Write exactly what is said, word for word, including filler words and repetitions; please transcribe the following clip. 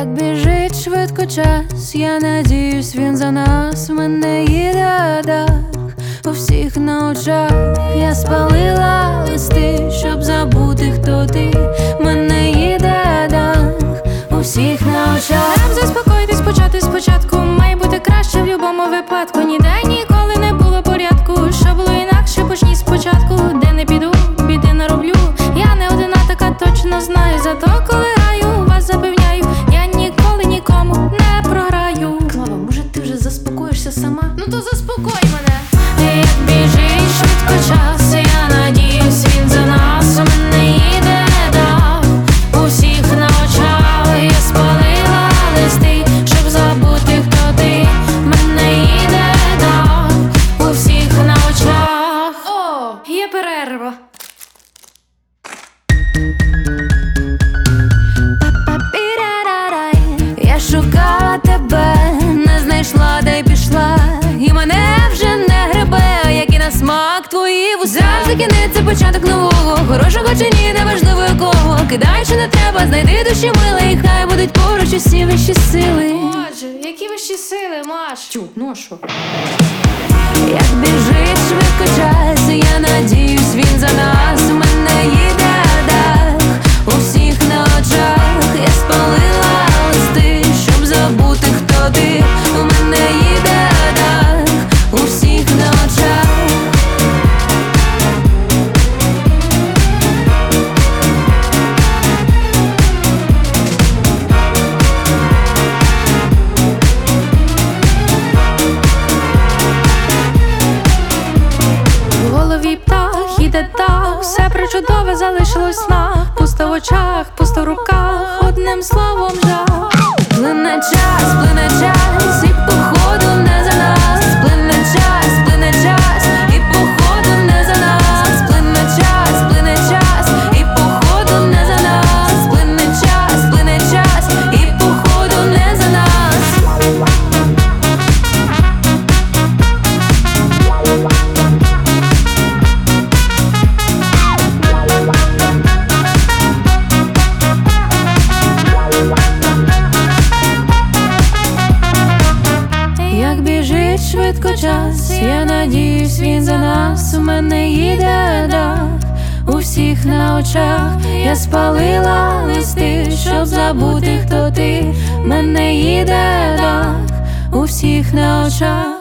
Як біжить швидко час, я надіюсь, він за нас. В мене їде дах у всіх на очах. Я спалила листи, щоб забути, хто ти. В мене їде дах у всіх на очах. Треба заспокоїтись, почати спочатку. Має бути краще в любому випадку. Ніде ніколи не було порядку. Що було інакше, почніть спочатку. Де не піду, біди нароблю. Я не одина така, точно знаю. Зато коли граю, вас запевняю, я ніколи нікому не програю. Клава, може ти вже заспокоїшся сама? Ну то заспокой мене. Як біжить швидко час, я надіюсь, він за нас. У мене їде дах у всіх на очах. Я спалила листи, щоб забути, хто ти. В мене їде дах у всіх на очах. О, є перерва. Я шукала тебе, не знайшла, де й пішла. І мене вже не гребе, які на смак твої вуса. Завжди кінець, це початок нового. Хорошого чи ні, неважливо якого. Кидай, що не треба, знайди душі миле. І хай будуть поруч усі вищі сили. Боже, які вищі сили, Маш? Тю, ну а що? Як біжить швидко час, я надіюсь, він за нас. У мене їде дах у всіх на очах. Я спалила листи, щоб забути, хто ти. У мене їде дах у всіх на очах. В голові птах, іде так, все причудове залишилось в снах. Пусто в очах, пусто в руках, одним словом жах. Плине час, плине час, і походу не за нас. Плине час, плине час, і походу не за нас. Плине час, плине час, і походу не за нас. Плине час, плине час, і походу не за нас. Як біжить швидко час, я надіюсь, він за нас. У мене їде дах у всіх на очах. Я спалила листи, щоб забути, хто ти. В мене їде дах у всіх на очах.